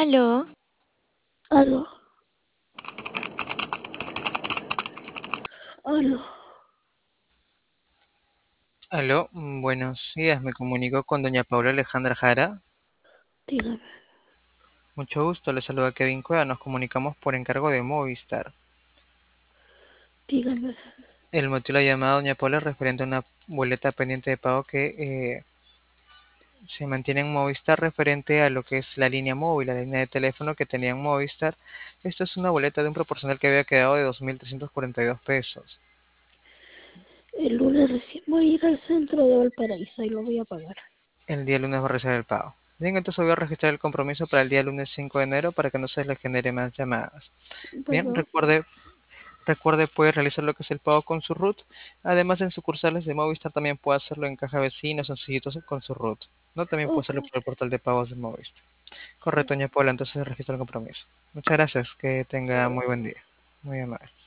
Aló, Aló, aló, Aló, buenos días, me comunico con doña Paula Alejandra Jara. dígame, Mucho gusto, le saluda Kevin Cueva, nos comunicamos por encargo de Movistar. dígame. El motivo de la llamada, doña Paula, es referente a una boleta pendiente de pago que se mantiene en Movistar referente a lo que es la línea móvil, la línea de teléfono que tenía en Movistar. Esto es una boleta de un proporcional que había quedado de 2.342 pesos. El lunes recién voy a ir al centro de Valparaíso y lo voy a pagar. El día lunes va a realizar el pago. Bien, entonces voy a registrar el compromiso para el día lunes 5 de enero para que no se le genere más llamadas. Bien, Bueno, recuerde, puede realizar lo que es el pago con su RUT. Además, en sucursales de Movistar también puede hacerlo en caja vecinos, sencillitos con su RUT. ¿No? También puede ok, hacerlo por el portal de pagos de Movistar. Correcto, doña Paula, entonces registra el compromiso. Muchas gracias, que tenga muy buen día. Muy amable.